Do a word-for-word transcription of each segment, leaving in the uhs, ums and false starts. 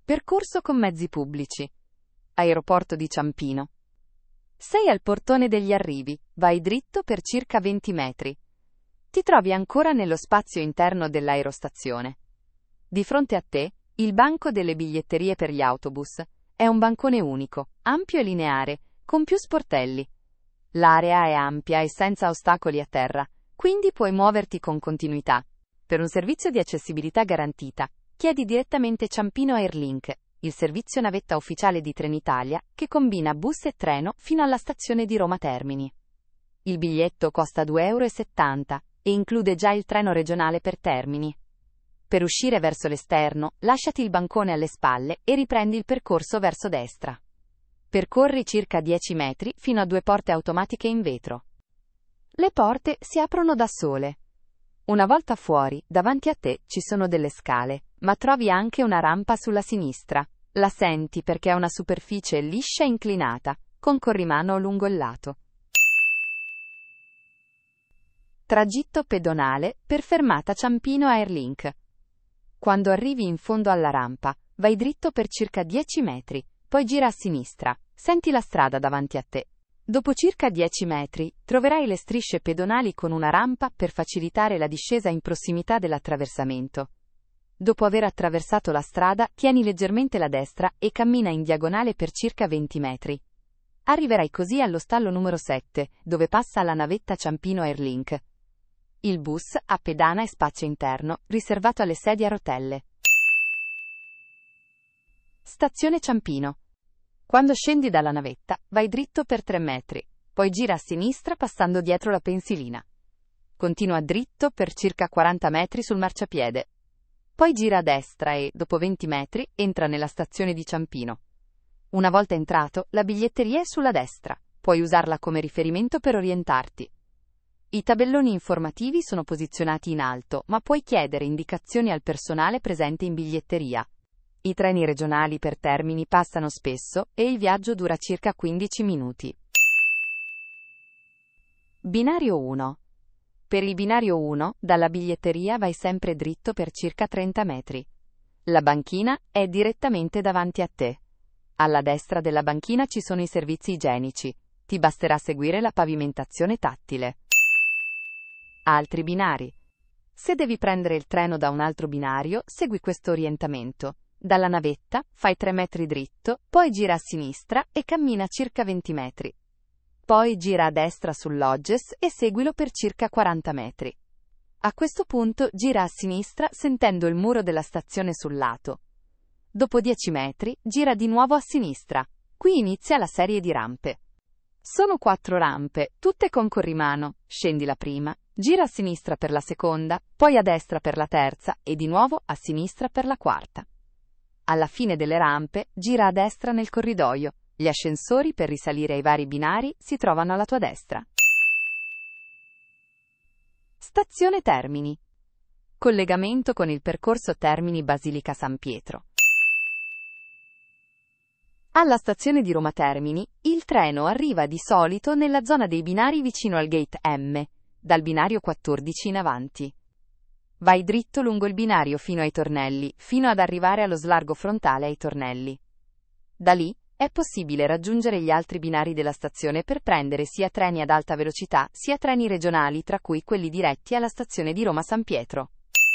Percorso con mezzi pubblici. Aeroporto di Ciampino. Sei al portone degli arrivi, vai dritto per circa venti metri. Ti trovi ancora nello spazio interno dell'aerostazione. Di fronte a te, il banco delle biglietterie per gli autobus. È un bancone unico, ampio e lineare, con più sportelli. L'area è ampia e senza ostacoli a terra, quindi puoi muoverti con continuità. Per un servizio di accessibilità garantita, chiedi direttamente Ciampino Airlink, il servizio navetta ufficiale di Trenitalia, che combina bus e treno fino alla stazione di Roma Termini. Il biglietto costa due e settanta euro e include già il treno regionale per Termini. Per uscire verso l'esterno, lasciati il bancone alle spalle e riprendi il percorso verso destra. Percorri circa dieci metri fino a due porte automatiche in vetro. Le porte si aprono da sole. Una volta fuori, davanti a te ci sono delle scale, ma trovi anche una rampa sulla sinistra. La senti perché è una superficie liscia e inclinata, con corrimano lungo il lato. Tragitto pedonale per fermata Ciampino Airlink. Quando arrivi in fondo alla rampa, vai dritto per circa dieci metri, poi gira a sinistra, senti la strada davanti a te. Dopo circa dieci metri, troverai le strisce pedonali con una rampa per facilitare la discesa in prossimità dell'attraversamento. Dopo aver attraversato la strada, tieni leggermente la destra e cammina in diagonale per circa venti metri. Arriverai così allo stallo numero sette, dove passa la navetta Ciampino Airlink. Il bus ha pedana e spazio interno, riservato alle sedie a rotelle. Stazione Ciampino. Quando scendi dalla navetta, vai dritto per tre metri, poi gira a sinistra passando dietro la pensilina. Continua dritto per circa quaranta metri sul marciapiede. Poi gira a destra e, dopo venti metri, entra nella stazione di Ciampino. Una volta entrato, la biglietteria è sulla destra, puoi usarla come riferimento per orientarti. I tabelloni informativi sono posizionati in alto, ma puoi chiedere indicazioni al personale presente in biglietteria. I treni regionali per Termini passano spesso e il viaggio dura circa quindici minuti. Binario uno. Per il binario uno, dalla biglietteria vai sempre dritto per circa trenta metri. La banchina è direttamente davanti a te. Alla destra della banchina ci sono i servizi igienici. Ti basterà seguire la pavimentazione tattile. Altri binari. Se devi prendere il treno da un altro binario, segui questo orientamento. Dalla navetta, fai tre metri dritto, poi gira a sinistra e cammina circa venti metri. Poi gira a destra sul Logges e seguilo per circa quaranta metri. A questo punto gira a sinistra sentendo il muro della stazione sul lato. Dopo dieci metri, gira di nuovo a sinistra. Qui inizia la serie di rampe. Sono quattro rampe, tutte con corrimano. Scendi la prima, gira a sinistra per la seconda, poi a destra per la terza e di nuovo a sinistra per la quarta. Alla fine delle rampe, gira a destra nel corridoio. Gli ascensori per risalire ai vari binari si trovano alla tua destra. Stazione Termini. Collegamento con il percorso Termini Basilica San Pietro. Alla stazione di Roma Termini, il treno arriva di solito nella zona dei binari vicino al Gate M, dal binario quattordici in avanti. Vai dritto lungo il binario fino ai tornelli, fino ad arrivare allo slargo frontale ai tornelli. Da lì, è possibile raggiungere gli altri binari della stazione per prendere sia treni ad alta velocità, sia treni regionali, tra cui quelli diretti alla stazione di Roma San Pietro.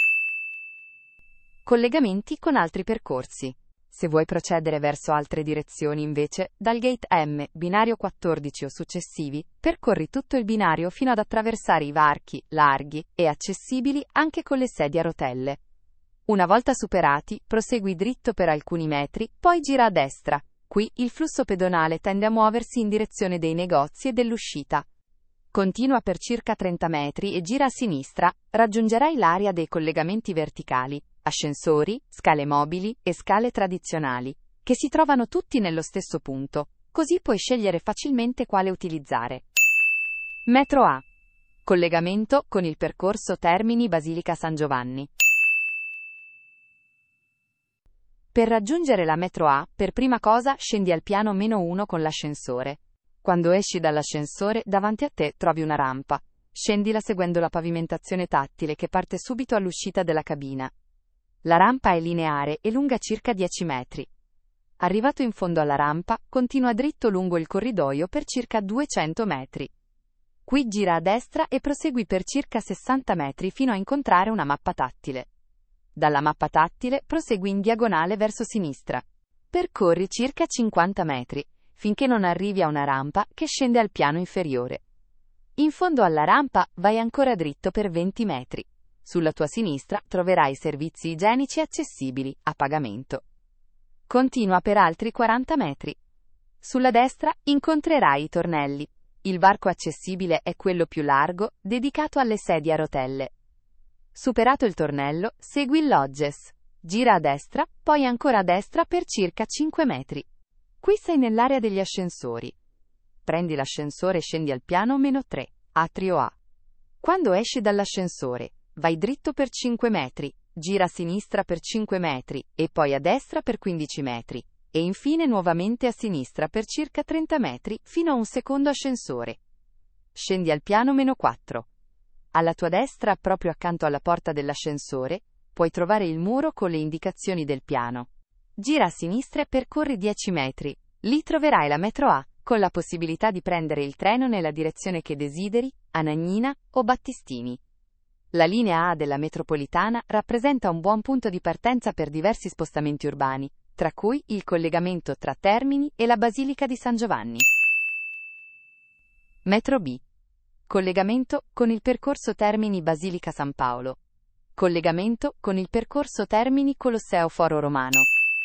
Collegamenti con altri percorsi. Se vuoi procedere verso altre direzioni invece, dal Gate M, binario quattordici o successivi, percorri tutto il binario fino ad attraversare i varchi, larghi e accessibili anche con le sedie a rotelle. Una volta superati, prosegui dritto per alcuni metri, poi gira a destra. Qui il flusso pedonale tende a muoversi in direzione dei negozi e dell'uscita. Continua per circa trenta metri e gira a sinistra, raggiungerai l'area dei collegamenti verticali, ascensori, scale mobili e scale tradizionali, che si trovano tutti nello stesso punto, così puoi scegliere facilmente quale utilizzare. Metro A. Collegamento con il percorso Termini Basilica San Giovanni. Per raggiungere la metro A, per prima cosa scendi al piano meno uno con l'ascensore. Quando esci dall'ascensore, davanti a te trovi una rampa. Scendila seguendo la pavimentazione tattile che parte subito all'uscita della cabina. La rampa è lineare e lunga circa dieci metri. Arrivato in fondo alla rampa, continua dritto lungo il corridoio per circa duecento metri. Qui gira a destra e prosegui per circa sessanta metri fino a incontrare una mappa tattile. Dalla mappa tattile prosegui in diagonale verso sinistra. Percorri circa cinquanta metri, finché non arrivi a una rampa che scende al piano inferiore. In fondo alla rampa vai ancora dritto per venti metri. Sulla tua sinistra troverai servizi igienici accessibili, a pagamento. Continua per altri quaranta metri. Sulla destra incontrerai i tornelli. Il varco accessibile è quello più largo, dedicato alle sedie a rotelle. Superato il tornello, segui il lodges. Gira a destra, poi ancora a destra per circa cinque metri. Qui sei nell'area degli ascensori. Prendi l'ascensore e scendi al piano meno tre, atrio A. Quando esci dall'ascensore, vai dritto per cinque metri, gira a sinistra per cinque metri, e poi a destra per quindici metri, e infine nuovamente a sinistra per circa trenta metri fino a un secondo ascensore. Scendi al piano meno quattro. Alla tua destra, proprio accanto alla porta dell'ascensore, puoi trovare il muro con le indicazioni del piano. Gira a sinistra e percorri dieci metri. Lì troverai la metro A, con la possibilità di prendere il treno nella direzione che desideri, a Nagnina o Battistini. La linea A della metropolitana rappresenta un buon punto di partenza per diversi spostamenti urbani, tra cui il collegamento tra Termini e la Basilica di San Giovanni. Metro B. Collegamento con il percorso Termini Basilica San Paolo. Collegamento con il percorso Termini Colosseo Foro Romano.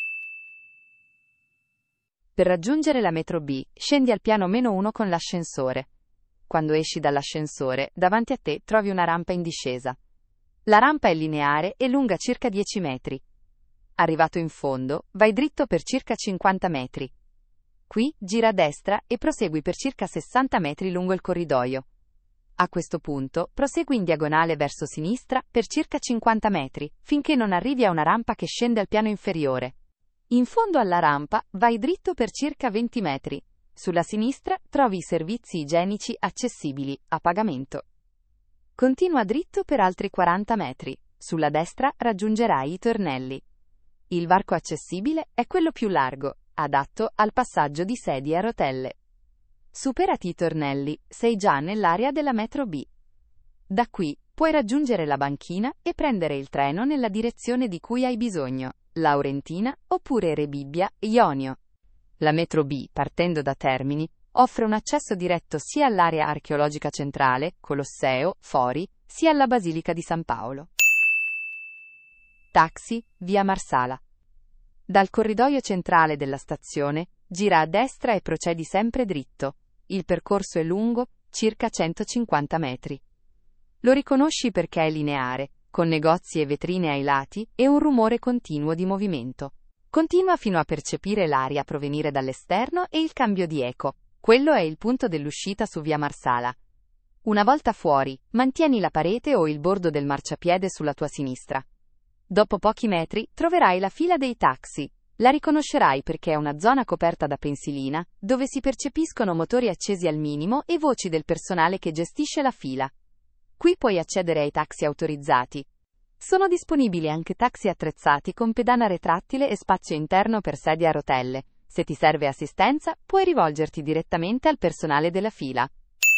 Per raggiungere la metro B, scendi al piano meno uno con l'ascensore. Quando esci dall'ascensore, davanti a te trovi una rampa in discesa. La rampa è lineare e lunga circa dieci metri. Arrivato in fondo, vai dritto per circa cinquanta metri. Qui gira a destra e prosegui per circa sessanta metri lungo il corridoio. A questo punto, prosegui in diagonale verso sinistra per circa cinquanta metri, finché non arrivi a una rampa che scende al piano inferiore. In fondo alla rampa, vai dritto per circa venti metri. Sulla sinistra trovi i servizi igienici accessibili, a pagamento. Continua dritto per altri quaranta metri. Sulla destra raggiungerai i tornelli. Il varco accessibile è quello più largo, adatto al passaggio di sedie a rotelle. Superati i tornelli, sei già nell'area della metro B. Da qui, puoi raggiungere la banchina e prendere il treno nella direzione di cui hai bisogno, Laurentina oppure Rebibbia, Ionio. La metro B, partendo da Termini, offre un accesso diretto sia all'area archeologica centrale, Colosseo, Fori, sia alla Basilica di San Paolo. Taxi, via Marsala. Dal corridoio centrale della stazione, gira a destra e procedi sempre dritto. Il percorso è lungo, circa centocinquanta metri. Lo riconosci perché è lineare, con negozi e vetrine ai lati e un rumore continuo di movimento. Continua fino a percepire l'aria provenire dall'esterno e il cambio di eco. Quello è il punto dell'uscita su via Marsala. Una volta fuori, mantieni la parete o il bordo del marciapiede sulla tua sinistra. Dopo pochi metri, troverai la fila dei taxi. La riconoscerai perché è una zona coperta da pensilina, dove si percepiscono motori accesi al minimo e voci del personale che gestisce la fila. Qui puoi accedere ai taxi autorizzati. Sono disponibili anche taxi attrezzati con pedana retrattile e spazio interno per sedie a rotelle. Se ti serve assistenza, puoi rivolgerti direttamente al personale della fila.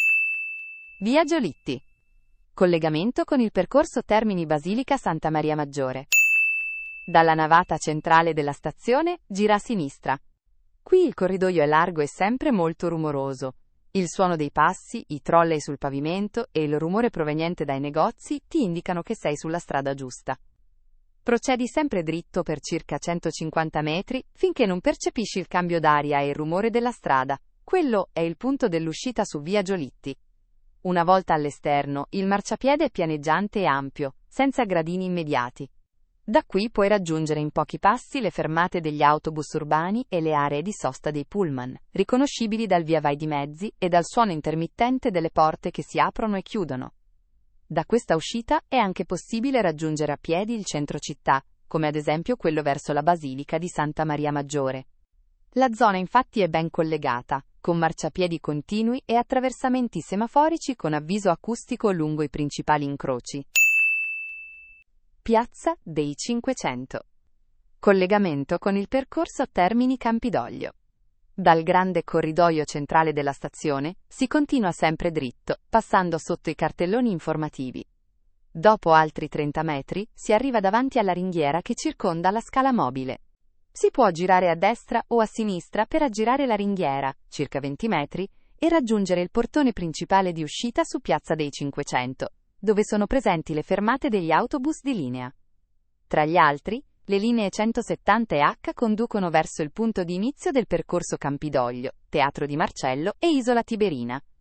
Via Giolitti. Collegamento con il percorso Termini Basilica Santa Maria Maggiore. Dalla navata centrale della stazione, gira a sinistra. Qui il corridoio è largo e sempre molto rumoroso. Il suono dei passi, i trolley sul pavimento e il rumore proveniente dai negozi ti indicano che sei sulla strada giusta. Procedi sempre dritto per circa centocinquanta metri, finché non percepisci il cambio d'aria e il rumore della strada. Quello è il punto dell'uscita su via Giolitti. Una volta all'esterno, il marciapiede è pianeggiante e ampio, senza gradini immediati. Da qui puoi raggiungere in pochi passi le fermate degli autobus urbani e le aree di sosta dei pullman, riconoscibili dal via vai di mezzi e dal suono intermittente delle porte che si aprono e chiudono. Da questa uscita è anche possibile raggiungere a piedi il centro città, come ad esempio quello verso la Basilica di Santa Maria Maggiore. La zona infatti è ben collegata, con marciapiedi continui e attraversamenti semaforici con avviso acustico lungo i principali incroci. Piazza dei Cinquecento. Collegamento con il percorso Termini Campidoglio. Dal grande corridoio centrale della stazione si continua sempre dritto, passando sotto i cartelloni informativi. Dopo altri trenta metri si arriva davanti alla ringhiera che circonda la scala mobile. Si può girare a destra o a sinistra per aggirare la ringhiera, circa venti metri, e raggiungere il portone principale di uscita su Piazza dei Cinquecento, dove sono presenti le fermate degli autobus di linea. Tra gli altri, le linee centosettanta e H conducono verso il punto di inizio del percorso Campidoglio, Teatro di Marcello e Isola Tiberina.